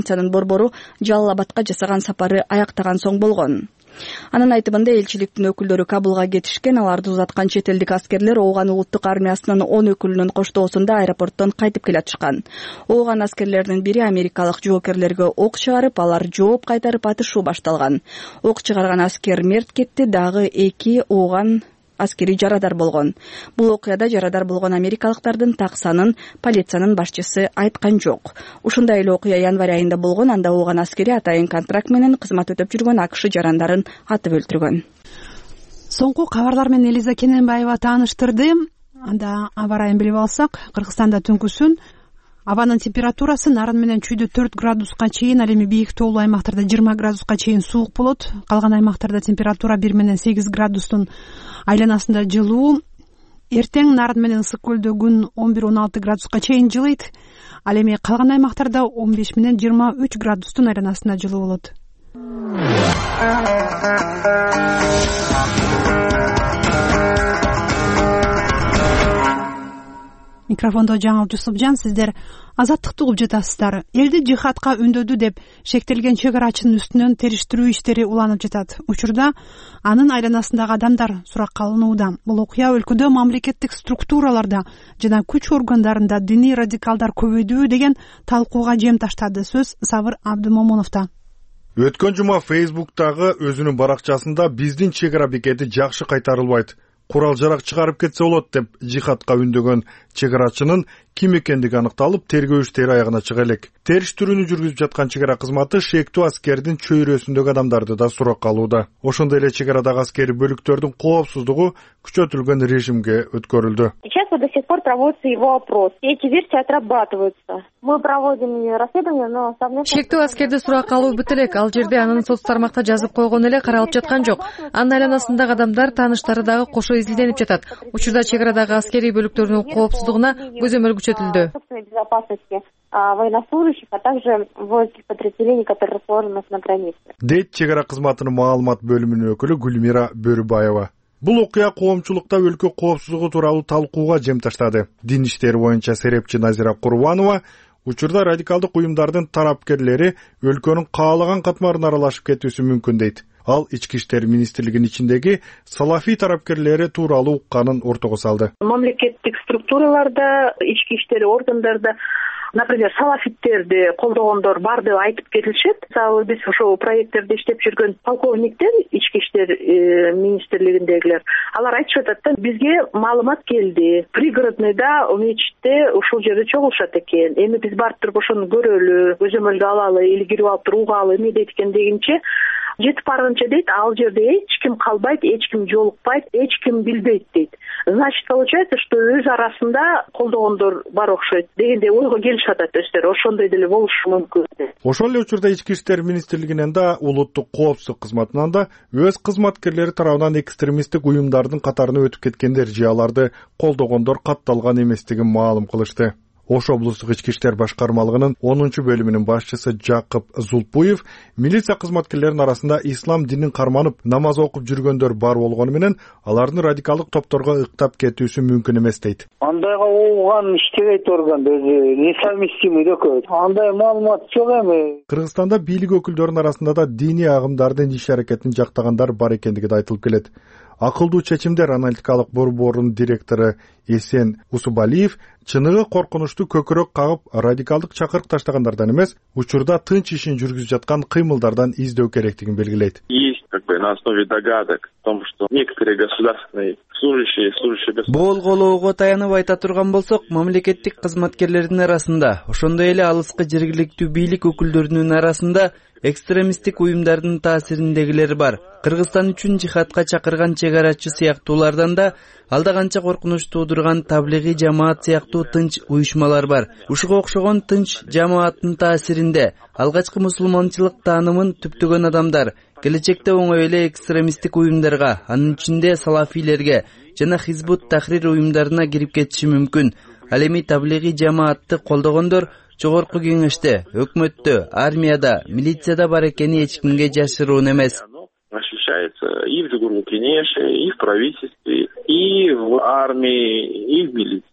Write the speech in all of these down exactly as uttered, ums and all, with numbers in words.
Франциянын борбору Жалал Абадка жасаган сапары аяктаган соң болгон. Анын айтымында элчиликтин өкүлдөрү Кабулга кетишкен, аларды узаткан чет элдик аскерлер Ооган улуттук армиясынын он өкүлүнүн коштоосунда аэропорттон кайтып келатышкан. Ооган аскерлеринин бири америкалык жоокерлерге ок чыгарып, алар жооп кайтарып атышуу башталган. Ок чыгарган аскер мерт кетти, дагы эки Ооган аскери жарадар болгон. Бул окуяда жарадар болгон америкалыктардын так санын полициянын башчысы айткан жок. Ушундай эле окуя январь айында болгон, анда Ооган аскери атайын контракт менен кызмат өтөп жүргөн АКШ жарандарын атып өлтүргөн. Соңку кабарлар менен Элиза Кененбаева тааныштырды. Анда аба райын билип алсак, Кыргызстанда түнкүсүн абанын температурасы нарын менен чүйдө төрт градуска чейин, ал эми бийик тоолуу аймактарда жыйырма градуска чейин суук болот. Калган аймактарда температура бир менен сегиз градустун айланасында жылуу. Эртең нарын менен ысык көлдө күн он бир он алты градуска чейин жылыйт. Ал эми калган аймактарда он беш менен жыйырма үч градустун айланасында жылуу болот. Микрофондо Жаңыл Жусупжан, сиздер Азаттыкты угуп жатасыздар. Элди жихадка үндөдү деп шектелген чек арачынын үстүнөн териштирүү иштери уланып жатат. Учурда анын айланасындагы адамдар суракка алынууда. Бул окуя өлкөдө мамлекеттик структураларда жана күч органдарында диний радикалдар көбөйдүбү деген талкууга жем таштады. Сөз Сабыр Абдымомуновдо. Өткөн жума Фейсбуктагы өзүнүн баракчасында биздин чек ара бекети жакшы кайтарылбайт, курал жарак чыгарып кетсе болот деп жихадка үндөгөн чек арачынын ким экендиги аныкталып, тергөө иштери аягына чыга элек. Териштирүүнү жүргүзүп жаткан чек ара кызматы шектүү аскердин чөйрөсүндөгү адамдарды да суракка алууда. Ошондой эле чек арадагы аскери бөлүктөрдүн коопсуздугу күчөтүлгөн режимге өткөрүлдү. Сейчас до сих пор проводится его опрос. Эти версии отрабатываются. Мы проводим расследование, но шектүү аскерди суракка алуу бүт элек. Ал жерде анын соц тармакта жазып койгон эле каралып жаткан жок. Анын айланасындагы адамдар, тааныштары дагы кошо изилденип жатат. Учурда чек арадагы аскери бөлүктөрдүн коопсуздугуна көзөмөл күчөтүлдү. Военнослужащих, а также воинских подразделений, которые расположены на границе. Дейт чек ара кызматынын маалымат бөлүмүнүн өкүлү Гүлмира Бөрүбаева. Бул окуя коомчулукта өлкө коопсуздугу тууралуу талкууга жем таштады. Дин иштери боюнча серепчи Назира Курбанова учурда радикалдык уюмдардын тарапкерлери өлкөнүн каалаган катмарына аралашып кетүүсү мүмкүн дейт. Ал ички иштер министрлигинин ичиндеги салафий тарапкерлери тууралуу укканын ортого салды. Мамлекеттик структураларда, ички иштер органдарда, например, салафиттерди колдогондор бар деп айтып кетилишет. Мисалы биз ошол проекттерде иштеп жүргөн полковниктер, ички иштер министрлигиндегилер, алар айтышып атат да, бизге маалымат келди. Пригородныйда мечитте ушул жерде чогулушат экен. Эми биз барып туруп ошону көрөлү, көзөмөлгө алалы, или кирип алып туруп угалы, эмне дейт экен дегенче жетип барганча дейт, ал жерде эч ким калбайт, эч ким жолукпайт, эч ким билбейт дейт. Значит, получается, что өз арасында колдогондор бар окшойт дегенде ойго келишип атат өздөрү. Ошондой деле болушу мүмкүн. Ошол эле учурда ички иштер министрлигинен да, улуттук коопсуздук кызматынан да өз кызматкерлери тарабынан экстремисттик уюмдардын катарына өтүп кеткендер же аларды колдогондор катталган эместигин маалым кылышты. Ош облустук ички иштер башкармалыгынын онунчу бөлүмүнүн башчысы Жакып Зулпуев милиция кызматкерлеринин арасында ислам динин карманып намаз окуп жүргөндөр бар болгону менен алардын радикалдык топторго ыктап кетүүсү мүмкүн эмес дейт. Андайга ооган иштебейт орган өзү несовместимый экөө. Андай маалымат жок эми. Кыргызстанда бийлик өкүлдөрүнүн арасында да диний агымдардын иш аракетин жактагандар бар экендиги да айтылып келет. Акылдуу чечимдер аналитикалык борборунун директору Эсен Усубалиев чыныгы коркунучту көкүрөк кагып радикалдык чакырык таштагандардан эмес, учурда тынч ишин жүргүзүп жаткан кыймылдардан издөө керектигин белгилейт. Есть как бы на основе догадок о том, что некоторые государственные служащие, служащие болголоого таянып айта турган болсок, мамлекеттик кызматкерлердин арасында, ошондой эле алыскы жергиликтүү бийлик өкүлдөрүнүн арасында экстремисттик уюмдардын таасириндегилер бар. Кыргызстан үчүн жихадка чакырган чек арачы сыяктуулардан да алда канча коркунуч туудурган таблигый жамаат сыяктуу тынч уюшмалар бар. Ушуга окшогон тынч жамааттын таасиринде алгачкы мусулманчылык таанымын түптөгөн адамдар келечекте оңой эле экстремисттик уюмдарга, анын ичинде салафийлерге жана Хизбут Тахрир уюмдарына кирип кетиши мүмкүн. Ал эми таблигый жамаатты колдогондор жогорку кеңеште, өкмөттө, армияда, милицияда бар экени эч кимге жашыруун эмес. Ощущается и в ЖГУ Кенеше, и в правительстве, и в армии, и в милиции.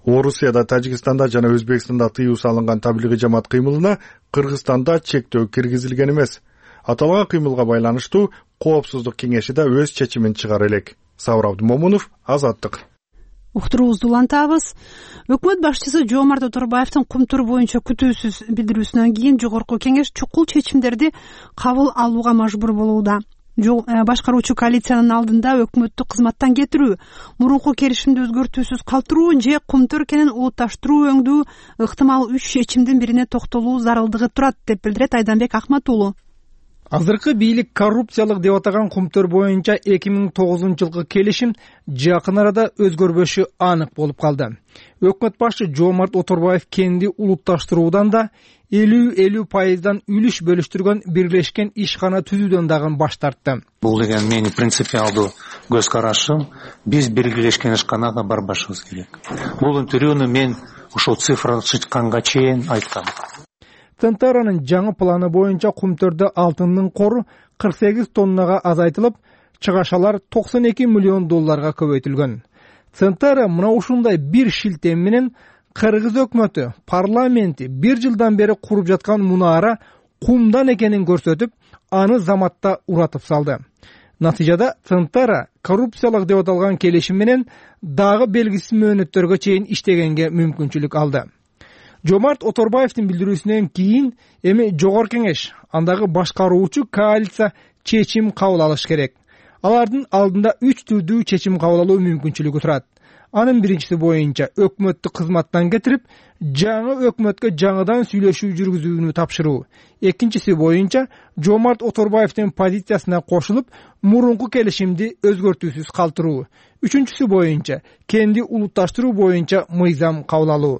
Орусияда, Тажикстанда жана Өзбекстанда тыюу салынган таблигый жамаат кыймылына Кыргызстанда чектөө киргизилген эмес. Аталган кыймылга байланыштуу Коопсуздук кеңеши да өз чечимин чыгара элек. Сабыр Абдумомунов, Азаттык. Уктуруубузду улантабыз. Өкмөт башчысы Жомарт Оторбаевдин Кумтур боюнча күтүүсүз билдирүүсүнөн кийин жогорку кеңеш чукул чечимдерди кабыл алууга мажбур болууда. Башкаруучу коалициянын алдында өкмөттү кызматтан кетирүү, мурунку келишимди өзгөртүүсүз калтыруу же Кумтур өлкөнүн улутташтыруу өңдүү ыктымал үч чечимдин бирине токтолуу зарылдыгы турат, деп билдирет Айданбек Ахматуулу. Азыркы бийлик коррупциялык деп атаган Кумтур боюнча эки миң тогузунчу жылкы келишим жакын арада өзгөрбөшү анык болуп калды. Өкмөт башчы Жомарт Оторбаев кенди улутташтыруудан да элүү элүү пайыздан үлүш бөлүштүргөн бирлешкен ишкана түзүүдөн дагы баш тартты. Бул деген менин принципиалдуу көз карашым, биз бирлешкен ишканага барбашыбыз керек. Бул интервьюну мен ушул цифра чыкканга чейин айткам. Центаранын жаңы планы боюнча Кумтурда алтындын кору кырк сегиз тоннага азайтылып, чыгашалар токсон эки миллион долларга көбөйтүлгөн. Центара мына ушундай бир шилтем менен Кыргыз өкмөтү, парламенти бир жылдан бери куруп жаткан мунаара кумдан экенин көрсөтүп, аны заматта уратып салды. Натыйжада Центара коррупциялык деп аталган келишим менен дагы белгисиз мөөнөттөргө чейин иштегенге мүмкүнчүлүк алды. Жомарт Оторбаевдин билдирүүсүнөн кийин эми жогорку кеңеш, андагы башкаруучу коалиция чечим кабыл алыш керек. Алардын алдында үч түрдүү чечим кабыл алуу мүмкүнчүлүгү турат. Анын биринчиси боюнча өкмөттү кызматтан кетирип, жаңы өкмөткө жаңыдан сүйлөшүү жүргүзүүнү тапшыруу. Экинчиси боюнча Жомарт Оторбаевдин позициясына кошулуп, мурунку келишимди өзгөртүүсүз калтыруу. Үчүнчүсү боюнча кенди улутташтыруу боюнча мыйзам кабыл алуу.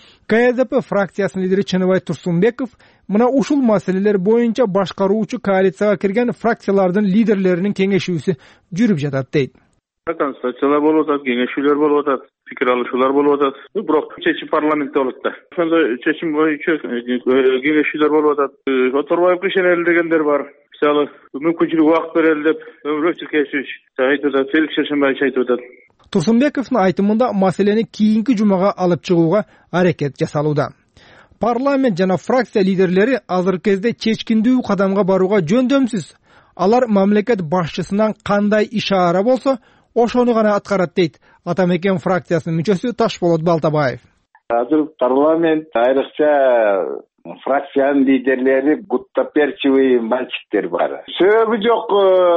КСДП фракциясынын лидери Чыныбай Турсунбеков мына ушул маселелер боюнча башкаруучу коалицияга кирген фракциялардын лидерлеринин кеңешүүсү жүрүп жатат дейт. Консультациялар болуп атат, кеңешүүлөр болуп атат, пикир алышуулар болуп атат. Бирок чечим парламентте болот да. Ошондой чечим боюнча кеңешүүлөр болуп атат. Оторбаевге ишенели дегендер бар. Мисалы, мүмкүнчүлүк убакыт берели деп өмүрөк тиркешиш айтып атат, Феликс Шершенбаевич айтып атат. Турсунбековдун айтымында маселени кийинки жумага алып чыгууга аракет жасалууда. Парламент жана фракция лидерлери азыркы кезде чечкиндүү кадамга барууга жөндөмсүз. Алар мамлекет башчысынан кандай ишаара болсо, ошону гана аткарат дейт Атамекен фракциясынын мүчөсү Ташболот Балтабаев. Азыр парламент айрыкча фракциянын лидерлери гуттаперчивый мальчиктер бар. Сөөгү жок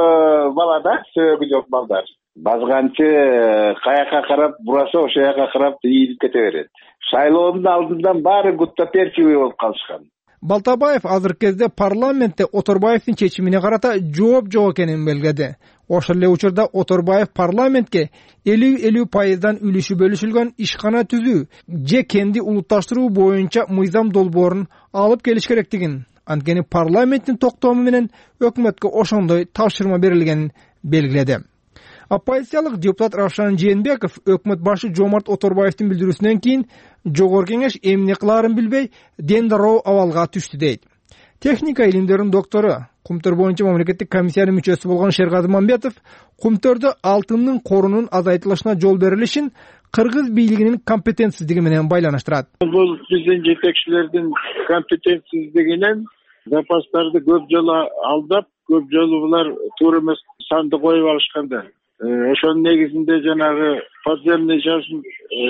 бала да, сөөгү жок балдар. Базганчы каяка карап бураса, ошол жака карап ийилип кете берет. Шайлоонун алдынан баары гуттаперчивый болуп калышкан. Балтабаев азыркы кезде парламентте Оторбаевдин чечимине карата жооп жок экенин белгиледи. Ошол эле учурда Оторбаев парламентке элүү элүү пайыздан үлүшү бөлүшүлгөн ишкана түзүү же кенди улутташтыруу боюнча мыйзам долбоорун алып келиш керектигин, анткени парламенттин токтому менен өкмөткө ошондой тапшырма берилгенин белгиледи. Оппозициялык депутат Равшан Жээнбеков өкмөт башы Жомарт Оторбаевдин билдирүүсүнөн кийин жогорку кеңеш эмне кылаарын билбей дендароо абалга түштү дейт. Техника илимдеринин доктору, Кумтур боюнча мамлекеттик комиссиянын мүчөсү болгон Шергази Мамбетов Кумтурда алтындын корунун азайтылышына жол берилишин Кыргыз бийлигинин компетенцсиздиги менен байланыштырат. Бул биздин жетекчилердин компетенцсиздигинен запастарды көп жолу алдап, көп жолу булар туура эмес санды коюп алышкандар. Ошонун негизинде жанагы подземный жашын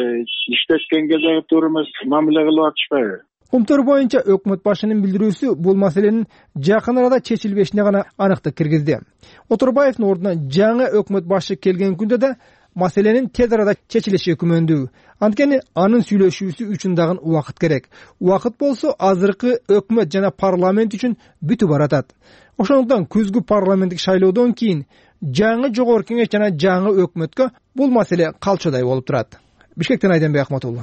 иштеткенге дагы туура эмес мамиле кылып атышпайбы? Кумтур боюнча өкмөт башынын билдирүүсү бул маселенин жакын арада чечилбешине гана аныктык киргизди. Оторбаевдин ордуна жаңы өкмөт башы келген күндө да маселенин тез арада чечилиши күмөндүү. Анткени анын сүйлөшүүсү үчүн дагы убакыт керек. Убакыт болсо азыркы өкмөт жана парламент үчүн бүтүп баратат. Ошондуктан күзгү парламенттик шайлоодон кийин жаңы жогорку кеңеш жана жаңы өкмөткө бул маселе калчодай болуп турат. Бишкектен Айданбек Ахматуулу.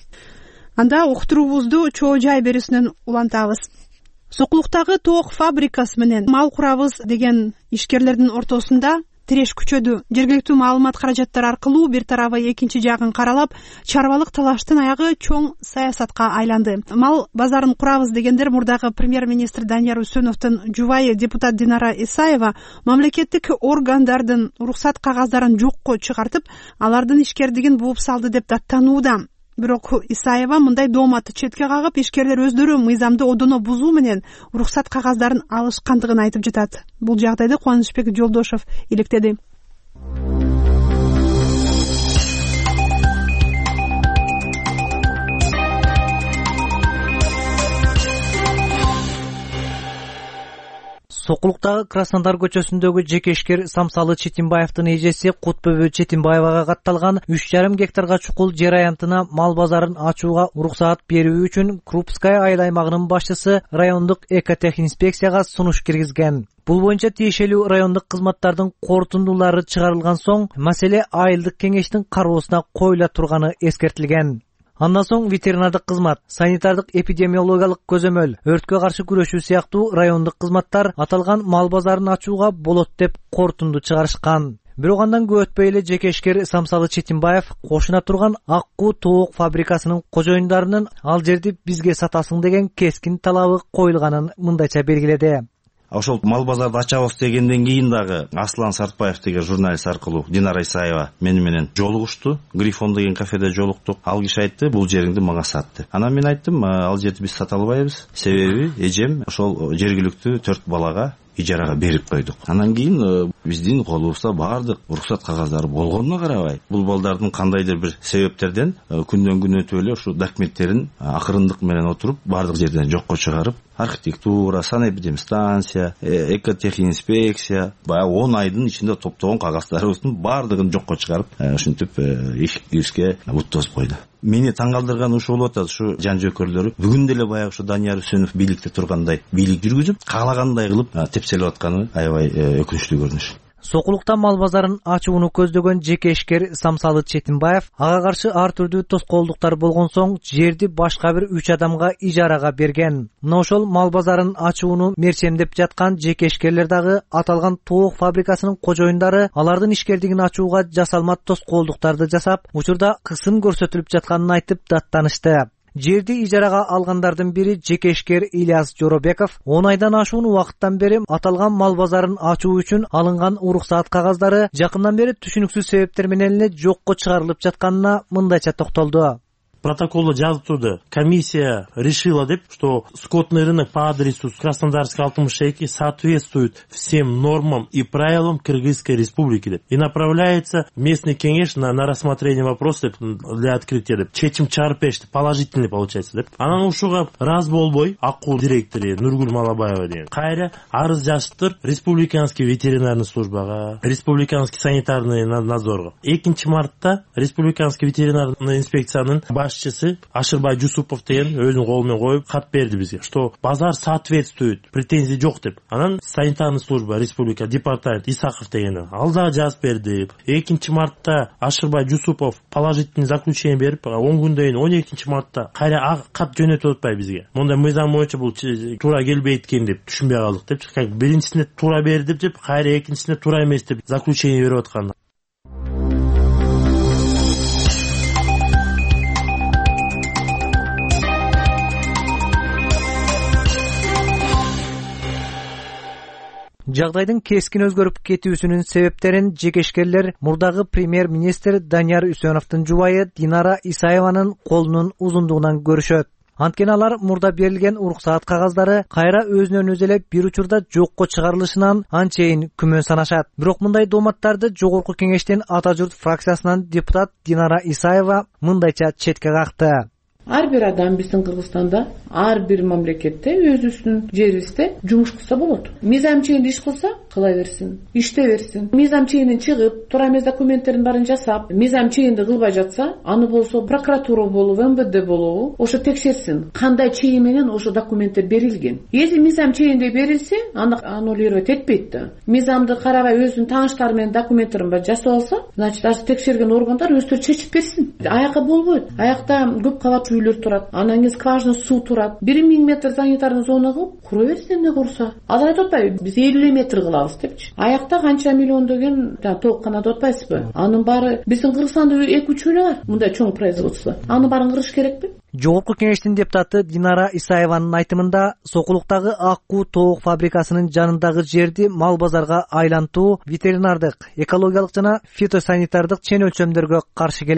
Анда уктуруубузду чоо жай берүүсүнөн улантабыз. Сокулуктагы тоок фабрикасы менен мал курабыз деген ишкерлердин ортосунда тиреш күчөдү. Жергиликтүү маалымат каражаттары аркылуу бир тарабы экинчи жагын каралап, чарбалык талаштын аягы чоң саясатка айланды. Мал базарын курабыз дегендер мурдагы премьер-министр Данияр Үсөновдун жубайы депутат Динара Исаева мамлекеттик органдардын уруксат кагаздарын жокко чыгартып, алардын ишкердигин бууп салды деп даттанууда. Бирок Исаева мындай дооматты четке кагып, ишкерлер өздөрү мыйзамды одоно бузуу менен уруксат кагаздарын алышкандыгын айтып жатат. Бул жагдайды Кубанычбек Жолдошов иликтеди. Сокулуктагы Краснодар көчөсүндөгү жеке ишкер Самсалы Четимбаевдин эжеси Кутбөбө Четимбаевага катталган үч жарым гектарга чукул жер аянтына мал базарын ачууга уруксаат берүү үчүн Крупская айыл аймагынын башчысы райондук экотехинспекцияга сунуш киргизген. Бул боюнча тиешелүү райондук кызматтардын корутундулары чыгарылган соң маселе айылдык кеңештин кароосуна коюла турганы эскертилген. Андан соң ветеринардык кызмат, санитардык эпидемиологиялык көзөмөл, өрткө каршы күрөшүү сыяктуу райондук кызматтар аталган мал базарын ачууга болот деп корутунду чыгарышкан. Бирок андан көп өтпөй эле жеке ишкер Самсалы Четимбаев кошуна турган Аккуу тоок фабрикасынын кожоюндарынын ал жерди бизге сатасың деген кескин талабы коюлганын мындайча белгиледи. Ошол мал базарды ачабыз дегенден кийин дагы Аслан Сартбаев деген журналист аркылуу Динара Исаева мени менен жолугушту. Грифон деген кафеде жолуктук. Ал киши айтты, бул жериңди мага сат деп. Анан мен айттым, ал жерди биз сата албайбыз. Себеби эжем ошол жергиликтүү төрт балага ижарага берип койдук. Анан кийин биздин колубузда баардык уруксат кагаздары болгонуна карабай, бул балдардын кандайдыр бир себептерден күндөн күн өтүп эле ушул документтерин акырындык менен отуруп баардык жерден жокко чыгарып, архитектура, санэпидемстанция, экотехинспекция баягы он айдын ичинде топтогон кагаздарыбыздын баардыгын жокко чыгарып, ушинтип ишке бут тосуп койду. Мени таң калтырганы ушул болуп атат, ушу жан жөкөрлөрү бүгүн деле баягы ушу Данияр Үсөнов бийликте тургандай бийлик жүргүзүп, каалагандай кылып тепселип атканы аябай өкүнүчтүү көрүнүш. Сокулукта мал базарын ачууну көздөгөн жеке ишкер Самсалы Четимбаев ага каршы ар түрдүү тоскоолдуктар болгон соң жерди башка бир үч адамга ижарага берген. Мына ошол мал базарын ачууну мерчемдеп жаткан жеке ишкерлер дагы аталган тоок фабрикасынын кожоюндары алардын ишкердигин ачууга жасалма тоскоолдуктарды жасап, учурда кысым көрсөтүлүп жатканын айтып даттанышты. Жерди ижарага алгандардын бири жеке ишкер Ильяс Жоробеков он айдан ашуун убакыттан бери аталган мал базарын ачуу үчүн алынган уруксаат кагаздары жакындан бери түшүнүксүз себептер менен эле жокко чыгарылып жатканына мындайча токтолду. Протоколда жазып турду. Комиссия решила деп, что скотный рынок по адресу Краснодарский алтымыш эки соответствует всем нормам и правилам Кыргызской республики деп. И направляется в местный кеңеш на, на рассмотрение вопроса для открытия деп. Чечим чыгарып беришти, положительный получается деп. Анан ушуга раз болбой Аккуу директору Нургул Малабаева деген кайра арыз жазыптыр республиканский ветеринарный службага, республиканский санитарный надзорго. экинчи мартта республиканский ветеринарный инспекциянын башчысы Ашырбай Жусупов деген өзүнүн колу менен коюп кат берди бизге, что базар соответствует, претензий жок деп. Анан санитарный служба республика департамент Исаков деген ал да жазып берди. экинчи мартта Ашырбай Жусупов положительный заключение берип, он күндөн кийин он экинчи мартта кайра кат жөнөтүп атпай бизге. Монда мыйзам боюнча бул туура келбейт экен деп түшүнбөй калдык деп. Как биринчисине туура берди деп, кайра экинчисине туура эмес деп заключение берип аткан. Жагдайдын кескин өзгөрүп кетүүсүнүн себептерин жеке ишкерлер мурдагы премьер-министр Данияр Үсөновдун жубайы Динара Исаеванын колунун узундугунан көрүшөт. Анткени алар мурда берилген уруксаат кагаздары кайра өзүнөн өзү эле бир учурда жокко чыгарылышынан анчейин күмөн санашат. Бирок мындай дооматтарды жогорку кеңештин Ата журт фракциясынан депутат Динара Исаева мындайча четке какты. Ар бир адам биздин Кыргызстанда, ар бир мамлекетте өзүнүн жерибизде жумуш кылса болот. Мыйзам чегинде иш кылса, кыла берсин, иште берсин. Мыйзам чегинден чыгып, туура эмес документтерин баарын жасап, мыйзам чегинде кылбай жатса, аны болсо прокуратура болобу, эм вэ дэ болобу, ошо текшерсин. Кандай чеги менен ошо документтер берилген. Если мыйзам чегинде берилсе, аны аннулировать этпейт да. Мыйзамды карабай өзүнүн тааныштары менен документтерин баарын жасап алса, значит, ар текшерген органдар өздөрү чечип берсин. Аякка болбойт. Аякта көп кабат үйлөр турат, анан кийин скважина суу турат. бир миң метр санитарный зона кылып, кура берсин эмне курса. Ал айтып атпайбы, биз элүү метр кылабыз депчи. Аякта канча миллион деген тооккана деп атпайсызбы? Анын баары биздин Кыргызстанда эки үч эле бар, мындай чоң производство. Аны баарын кырыш керекпи? Жогорку кеңештин депутаты Динара Исаеванын айтымында Сокулуктагы Аккуу тоок фабрикасынын жанындагы жерди мал базарга айлантуу ветеринардык, экологиялык жана фитосанитардык чен өлчөмдөргө каршы келет.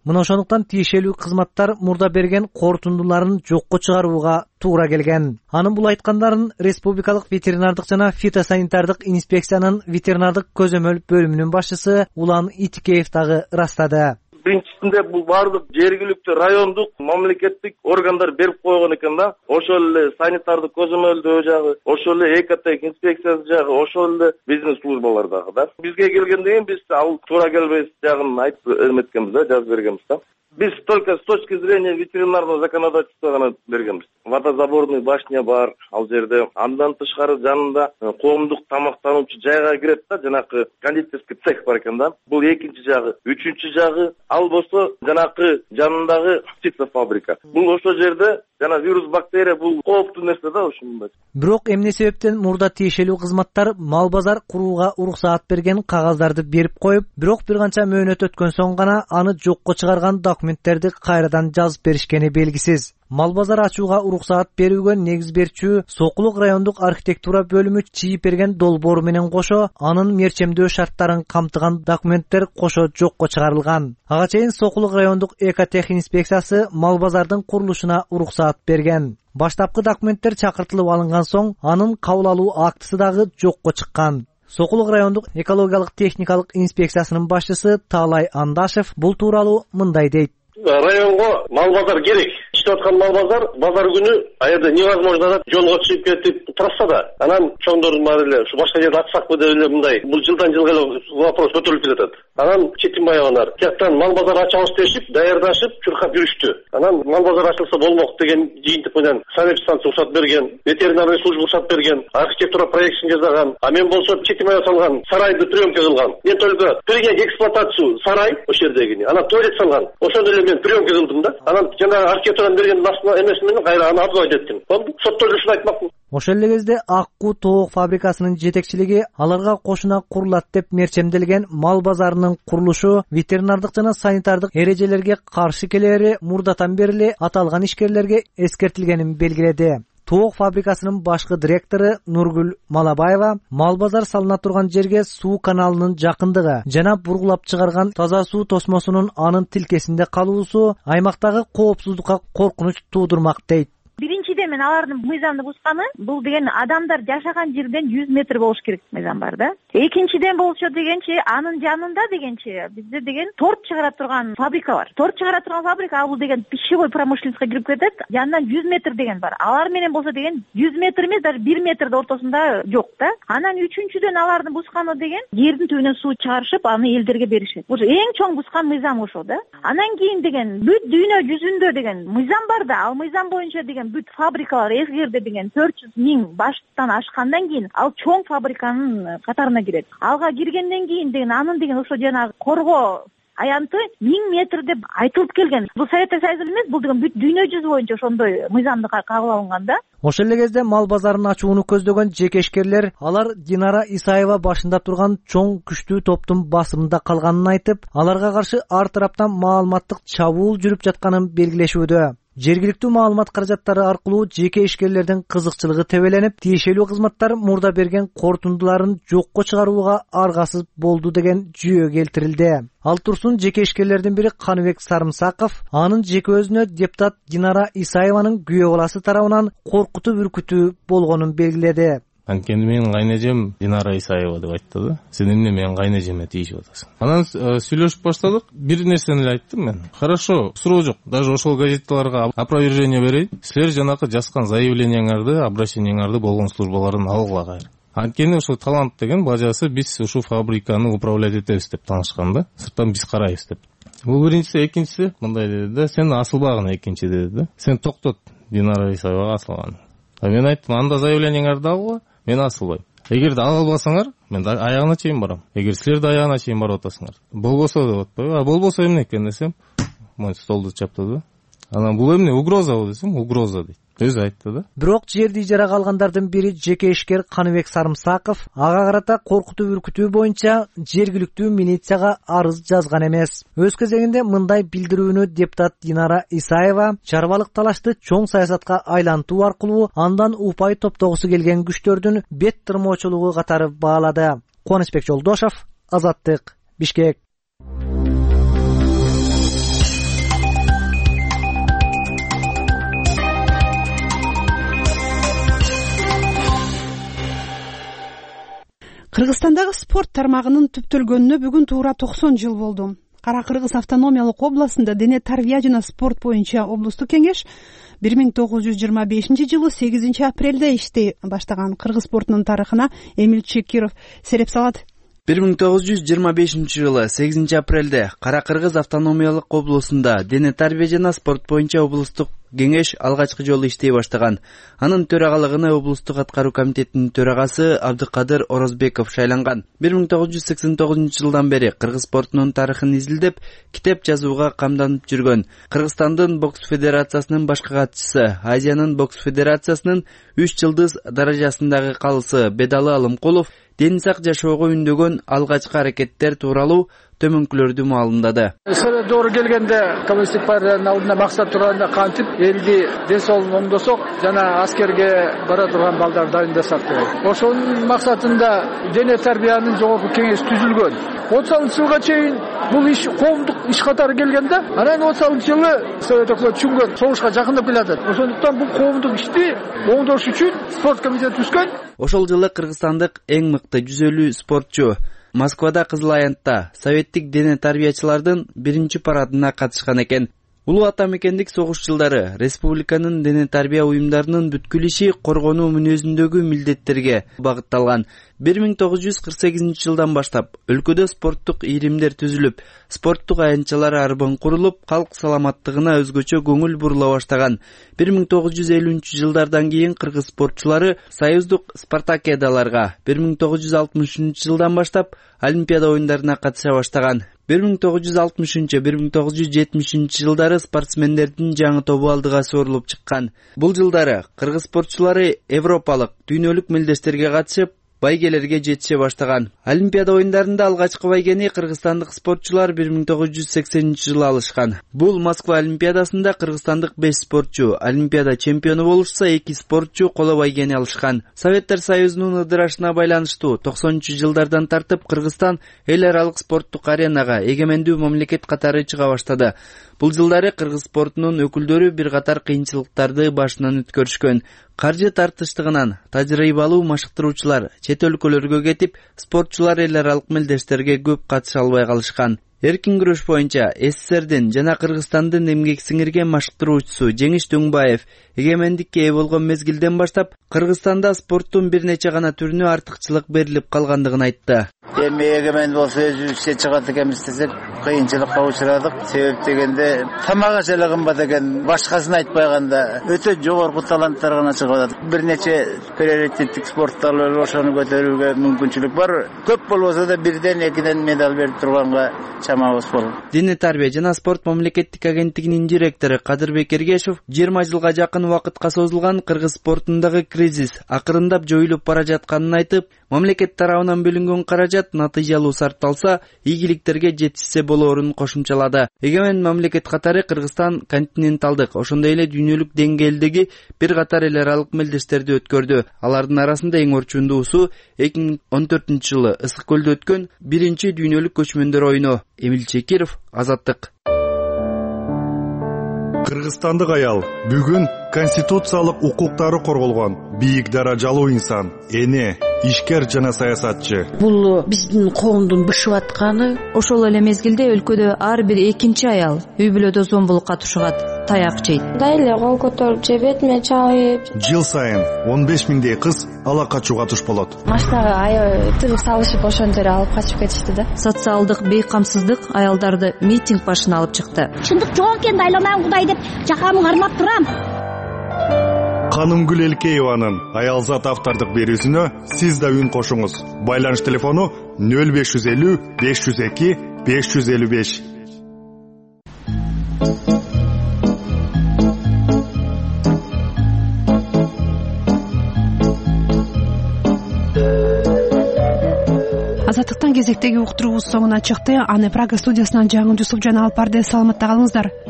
Мына ошондуктан тиешелүү кызматтар мурда берген корутундуларын жокко чыгарууга туура келген. Анын бул айткандарын Республикалык ветеринардык жана фитосанитардык инспекциянын ветеринардык көзөмөл бөлүмүнүн башчысы Улан Итикеев дагы ырастады. Биринчисинде бул баардык жергиликтүү райондук мамлекеттик органдар берип койгон экен да. Ошол эле санитардык көзөмөлдөө жагы, ошол эле ЭКТ инспекциясы жагы, ошол эле бизнес службалар дагы да. Бизге келгенден кийин биз ал туура келбес жагын айтып эметкенбиз да, жазып бергенбиз да. Биз только с точки зрения ветеринарного законодательства гана бергенбиз. Водозаборный башня бар ал жерде. Андан тышкары жанында коомдук тамактануучу жайга кирет да, жанакы кондитерский цех бар экен да. Бул экинчи жагы. Үчүнчү жагы ал болсо жанакы жанындагы птицефабрика. Бул ошол жерде жана вирус бактерия бул кооптуу нерсе да ушундай. Бирок эмне себептен мурда тиешелүү кызматтар мал базар курууга уруксаат берген кагаздарды берип коюп, бирок бир канча мөөнөт өткөн соң гана аны жокко чыгарган документтерди кайрадан жазып беришкени белгисиз. Мал базар ачууга уруксаат берүүгө негиз берчү Сокулук райондук архитектура бөлүмү чийип берген долбоору менен кошо анын мерчемдөө шарттарын камтыган документтер кошо жокко чыгарылган. Ага чейин Сокулук райондук экотех инспекциясы мал базардын курулушуна уруксаат берген. Баштапкы документтер чакыртылып алынган соң анын кабыл алуу актысы дагы жокко чыккан. Сокулук райондук экологиялык техникалык инспекциясынын башчысы Таалай Андашев бул тууралуу мындай дейт. Районго мал базар керек. Иштеп аткан мал базар базар күнү аерде невозможно да жолго чыгып кетип трассада. Анан чоңдордун баары эле ушу башка жерде атсакпы деп эле мындай бул жылдан жылга эле вопрос көтөрүлүп келатат. Анан Четимбаевалар тияктан мал базар ачабыз дешип, даярдашып, чуркап жүрүштү. Анан мал базар ачылса болмок деген жыйынтык менен санэпидстанция уруксат берген, ветеринарный служба уруксат берген, архитектура проектин жасаган. А мен болсо Четимбаев салган сарайды приемка кылган. Мен только перейген эксплуатацию сарай ошол жердегини. Анан туалет салган. Ошондо эле мен приемка кылдым да. Анан жана архитектура берген эмес менен кайра аны адвайт эттим. Сотто ушуну айтмакмын. Ошол эле кезде Акку тоок фабрикасынын жетекчилиги аларга кошуна курулат деп мерчемделген мал базарынын курулушу ветеринардык жана санитардык эрежелерге каршы келери мурдатан бери аталган ишкерлерге эскертилгенин белгиледи. Тоок фабрикасынын башкы директору Нургүл Малабаева мал базар салына турган жерге суу каналынын жакындыгы жана бургулап чыгарган таза суу тосмосунун анын тилкесинде калуусу аймактагы коопсуздукка коркунуч туудурмак дейт. Биринчиден мен алардын мыйзамды бузганы бул деген адамдар жашаган жерден жүз метр болуш керек мыйзам бар да. Экинчиден болчу дегенчи анын жанында дегенчи бизде деген торт чыгара турган фабрика бар. Торт чыгара турган фабрика ал бул деген пищевой промышленностька кирип кетет. Жанынан жүз метр деген бар. Алар менен болсо деген жүз метр эмес, даже бир метрде ортосунда жок да. Анан үчүнчүдөн алардын бузганы деген жердин түбүнөн суу чыгарышып аны элдерге беришет. Бул эң чоң бузган мыйзам ошол да. Анан кийин деген бүт дүйнө жүзүндө деген мыйзам бар да, ал мыйзам боюнча деген бүт фабрикалар эгерде деген төрт жүз миң баштан ашкандан кийин ал чоң фабриканын катарына кирет. Алга киргенден кийин деген анын деген ошо жанагы коргоо аянты миң метр деп айтылып келген. Бул Советтер Союзу эмес, бул деген бүт дүйнө жүзү боюнча ошондой мыйзамды кабыл алынган да. Ошол эле кезде мал базарын ачууну көздөгөн жекешкерлер алар Динара Исаева башында турган чоң күчтүү топтун басымында калганын айтып, аларга каршы ар тараптан маалыматтык чабуул жүрүп жатканын белгилешүүдө. Жергиликтүү маалымат каражаттары аркылуу жеке ишкерлердин кызыкчылыгы тебеленип, тиешелүү кызматтар мурда берген корутундуларын жокко чыгарууга аргасыз болду деген жүйө келтирилди. Ал турсун жеке ишкерлердин бири Каныбек Сарымсаков анын жеке өзүнө депутат Динара Исаеванын күйөө баласы тарабынан коркутуп үркүтүү болгонун белгиледи. Анткени менин кайнэжем Динара Исаева деп айтты да. Сен эмне менин кайнэжеме тийишип атасың? Анан сүйлөшүп баштадык. Бир нерсени эле айттым мен. Хорошо, суроо жок. Даже ошол газетталарга опровержение берейин. Силер жанакы жазган заявлениеңерди, обращениеңерди болгон службаларын алгыла кайра. Анткени ошо талант деген бажасы биз ушу фабриканы управлять этебиз деп таанышкан да. Сырттан биз карайбыз деп. Бул биринчиси, экинчиси мындай деди да. Сен асылбагын экинчи деди да. Сен токтот, Динара Исаевага асылган. А мен айттым, анда заявлениеңерди алгыла. Мен асылбайм. Эгерде ала албасаңар, мен аягына чейин барам. Эгер силер да аягына чейин барып атасыңар. Болбосо деп атпайбы? А болбосо эмне экен десем, мен столду чаптады. Анан бул эмне угрозабы десем, угроза дейт. Өзү айтты да. Бирок жерди ижарага алгандардын бири жеке ишкер Каныбек Сарымсаков ага карата коркутуп үркүтүү боюнча жергиликтүү милицияга арыз жазган эмес. Өз кезегинде мындай билдирүүнү депутат Динара Исаева чарбалык талашты чоң саясатка айлантуу аркылуу андан упай топтогусу келген күчтөрдүн бет тырмоочулугу катары баалады. Кубанычбек Жолдошов, Азаттык, Бишкек. кыргызстандагы спорт тармагынын түптөлгөнүнө бүгүн туура токсон жыл болду. Кара Кыргыз автономиялык областында дене тарбия жана спорт боюнча облустук кеңеш бир миң тогуз жүз жыйырма бешинчи жылы сегизинчи апрелде иштей баштаган. Кыргыз спортунун тарыхына Эмиль Чекиров сереп салат. бир миң тогуз жүз жыйырма бешинчи жылы сегизинчи апрелде Кара Кыргыз автономиялык облусунда дене тарбия жана спорт боюнча облустук кеңеш алгачкы жолу иштей баштаган. Анын төрагалыгына облустук аткаруу комитетинин төрагасы Абдыкадыр Орозбеков шайланган. бир миң тогуз жүз сексен тогузунчу жылдан бери кыргыз спортунун тарыхын изилдеп, китеп жазууга камданып жүргөн. Кыргызстандын бокс федерациясынын башкы катчысы, Азиянын бокс федерациясынын үч жылдыз даражасындагы калысы Бедалы Алымкулов ден сак жашоого үндөгөн алгачкы аракеттер тууралуу төмөнкүлөрдү маалымдады. Совет доору келгенде коммунисттик партиянын алдында максат турганда кантип элди ден соолугун оңдосок жана аскерге бара турган балдар дайындасак деп. Ошонун максатында дене тарбиянын жогорку кеңеш түзүлгөн. отуз алтынчы жылга чейин бул иш коомдук иш катары келгенде, анан отуз алтынчы жылы Совет өкмөтү түшүнгөн, согушка жакындап келатат. Ошондуктан бул коомдук ишти оңдош үчүн спорт комитети түзгөн. Ошол жылы кыргызстандык эң мыкты жүз элүү спортчу Москвада Кызыл Аянтта советтик дене тарбиячылардын биринчи парадына катышкан экен. Улуу ата мекендик согуш жылдары республиканын дене тарбия уюмдарынын бүткүл иши коргонуу мүнөзүндөгү милдеттерге багытталган. бир миң тогуз жүз кырк сегизинчи жылдан баштап өлкөдө спорттук ийримдер түзүлүп, спорттук аянтчалар арбын курулуп, калк саламаттыгына өзгөчө көңүл бурула баштаган. бир миң тогуз жүз элүүнчү жылдардан кийин кыргыз спортчулары союздук спартакиадаларга, бир миң тогуз жүз алтымышынчы жылдан баштап Олимпиада оюндарына катыша баштаган. бир миң тогуз жүз алтымышынчы — бир миң тогуз жүз жетимишинчи жылдары спортсмендердин жаңы тобу алдыга сорулуп чыккан. Бул жылдары кыргыз спортчулары европалык, дүйнөлүк мелдештерге катышып, байгелерге жетише баштаган. Олимпиада оюндарында алгачкы байгени кыргызстандык спортчулар бир миң тогуз жүз сексенинчи жылы алышкан. Бул Москва олимпиадасында кыргызстандык беш спортчу, олимпиада чемпиону болушса эки спортчу коло байгени алышкан. Советтер Союзунун ыдырашына байланыштуу токсонунчу жылдардан тартып Кыргызстан эл аралык спорттук аренага эгемендүү мамлекет катары чыга баштады. Бул жылдары кыргыз спортунун өкүлдөрү бир катар кыйынчылыктарды башынан өткөрүшкөн. Каржы тартыштыгынан тажрыйбалуу машыктыруучулар чет өлкөлөргө кетип, спортчулар эл аралык мелдештерге көп катыша албай калышкан. Эркин күрөш боюнча СССРдин жана Кыргызстандын эмгек сиңирген машыктыруучусу Жеңиш Дөңбаев эгемендикке ээ болгон мезгилден баштап Кыргызстанда спорттун бир нече гана түрүнө артыкчылык берилип калгандыгын айтты. Эми эгемен болсо өзүбүзчө чыгат экенбиз десек, кыйынчылыкка учурадык. Себеп дегенде тамак аша кымбат экен, башкасын айтпаганда өтө жогорку таланттар гана чыгып атат. Бир нече приоритеттик спорттор ошону көтөрүүгө мүмкүнчүлүк бар. Көп болбосо да бирден экиден медаль берип турганга чамабыз болот. Дене тарбия жана спорт мамлекеттик агенттигинин директору Кадырбек Эргешев жыйырма жылга жакын убакытка созулган кыргыз спортундагы кризис акырындап жоюлуп бара жатканын айтып, мамлекет тарабынан бөлүнгөн каражат натыйжалуу сарпталса, ийгиликтерге жетишсе болоорун кошумчалады. Эгемен мамлекет катары Кыргызстан континенталдык, ошондой эле дүйнөлүк деңгээлдеги бир катар эл аралык мелдештерди өткөрдү. Алардын арасында эң орчундуусу эки миң он төртүнчү жылы Ысык көлдө өткөн биринчи дүйнөлүк көчмөндөр оюну. Эмиль Чекиров, Азаттык. Кыргызстандык аял бүгүн конституциялык укуктары корголгон бийик даражалуу инсан, эне, ишкер жана саясатчы. Бул биздин коомдун бышып атканы. Ошол эле мезгилде өлкөдө ар бир экинчи аял үй бүлөдө зомбулукка тушугат, таяк жейт. Дайле кол көтөрүп же бетиме чабып. Жыл сайын он беш миңдей кыз ала качууга туш болот. Машинага аябай тыгыз салышып ошон жерге алып качып кетишти да. Социалдык бейкамсыздык аялдарды митинг башына алып чыкты. Чындык жок экен, айланам Кудай деп жакамын кармап турам. Канымгүл Элкееванын аялзат автордук берүүсүнө сиз да үн кошуңуз. Байланыш телефону нөл беш жүз элүү беш жүз эки беш жүз элүү беш. Азаттыктан кезектеги уктуруубуз соңуна чыкты. Аны Прага студиясынан Жаңы Жусуп жана Алпарды саламатта калыңыздар.